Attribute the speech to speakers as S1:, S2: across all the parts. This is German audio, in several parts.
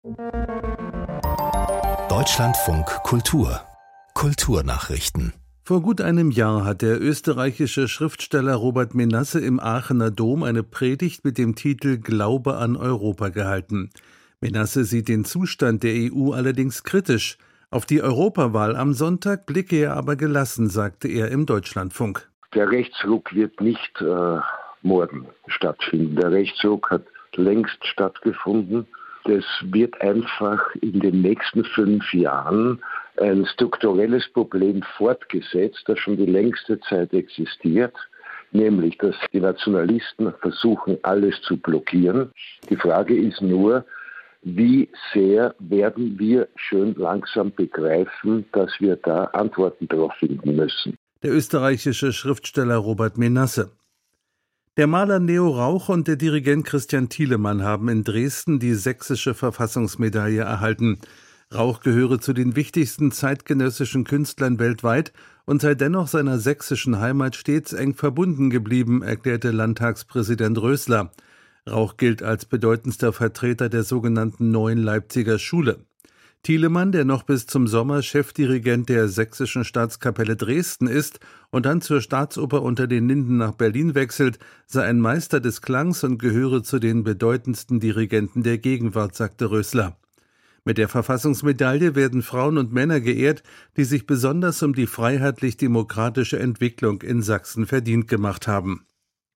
S1: Deutschlandfunk Kultur Kulturnachrichten.
S2: Vor gut einem Jahr hat der österreichische Schriftsteller Robert Menasse im Aachener Dom eine Predigt mit dem Titel »Glaube an Europa« gehalten. Menasse sieht den Zustand der EU allerdings kritisch. Auf die Europawahl am Sonntag blicke er aber gelassen, sagte er im Deutschlandfunk.
S3: Der Rechtsruck wird nicht morgen stattfinden. Der Rechtsruck hat längst stattgefunden. Es wird einfach in den nächsten 5 Jahren ein strukturelles Problem fortgesetzt, das schon die längste Zeit existiert, nämlich, dass die Nationalisten versuchen, alles zu blockieren. Die Frage ist nur, wie sehr werden wir schön langsam begreifen, dass wir da Antworten darauf finden müssen.
S2: Der österreichische Schriftsteller Robert Menasse. Der Maler Neo Rauch und der Dirigent Christian Thielemann haben in Dresden die Sächsische Verfassungsmedaille erhalten. Rauch gehöre zu den wichtigsten zeitgenössischen Künstlern weltweit und sei dennoch seiner sächsischen Heimat stets eng verbunden geblieben, erklärte Landtagspräsident Rösler. Rauch gilt als bedeutendster Vertreter der sogenannten Neuen Leipziger Schule. Thielemann, der noch bis zum Sommer Chefdirigent der Sächsischen Staatskapelle Dresden ist und dann zur Staatsoper unter den Linden nach Berlin wechselt, sei ein Meister des Klangs und gehöre zu den bedeutendsten Dirigenten der Gegenwart, sagte Rösler. Mit der Verfassungsmedaille werden Frauen und Männer geehrt, die sich besonders um die freiheitlich-demokratische Entwicklung in Sachsen verdient gemacht haben.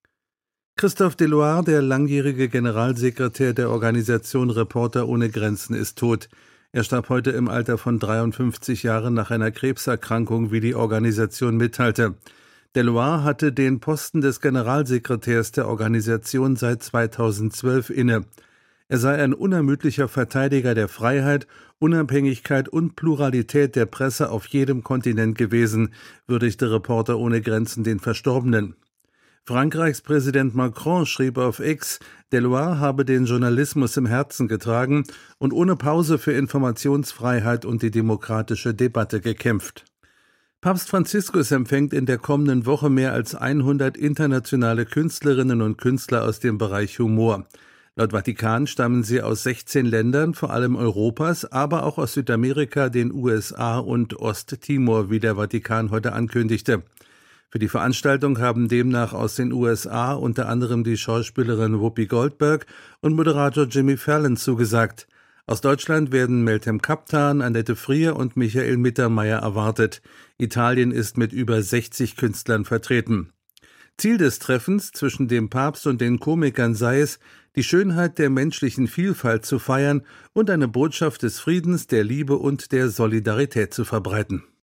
S2: Christophe Deloire, der langjährige Generalsekretär der Organisation Reporter ohne Grenzen, ist tot. Er starb heute im Alter von 53 Jahren nach einer Krebserkrankung, wie die Organisation mitteilte. Deloire hatte den Posten des Generalsekretärs der Organisation seit 2012 inne. Er sei ein unermüdlicher Verteidiger der Freiheit, Unabhängigkeit und Pluralität der Presse auf jedem Kontinent gewesen, würdigte Reporter ohne Grenzen den Verstorbenen. Frankreichs Präsident Macron schrieb auf X, Deloire habe den Journalismus im Herzen getragen und ohne Pause für Informationsfreiheit und die demokratische Debatte gekämpft. Papst Franziskus empfängt in der kommenden Woche mehr als 100 internationale Künstlerinnen und Künstler aus dem Bereich Humor. Laut Vatikan stammen sie aus 16 Ländern, vor allem Europas, aber auch aus Südamerika, den USA und Osttimor, wie der Vatikan heute ankündigte. Für die Veranstaltung haben demnach aus den USA unter anderem die Schauspielerin Whoopi Goldberg und Moderator Jimmy Fallon zugesagt. Aus Deutschland werden Meltem Kaptan, Annette Frier und Michael Mittermeier erwartet. Italien ist mit über 60 Künstlern vertreten. Ziel des Treffens zwischen dem Papst und den Komikern sei es, die Schönheit der menschlichen Vielfalt zu feiern und eine Botschaft des Friedens, der Liebe und der Solidarität zu verbreiten.